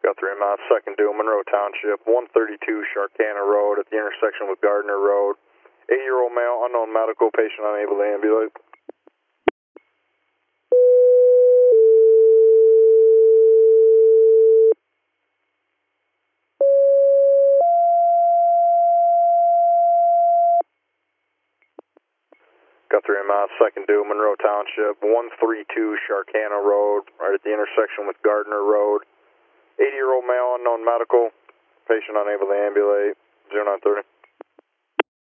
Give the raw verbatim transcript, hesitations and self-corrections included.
Guthrie Mount, second due, Monroe Township, one thirty-two Sharkana Road at the intersection with Gardner Road. eight-year-old male, unknown medical, patient unable to ambulate. Guthrie Mount, second due, Monroe Township, one thirty-two Sharkana Road, right at the intersection with Gardner Road. eighty-year-old male, unknown medical, patient unable to ambulate, zero nine thirty.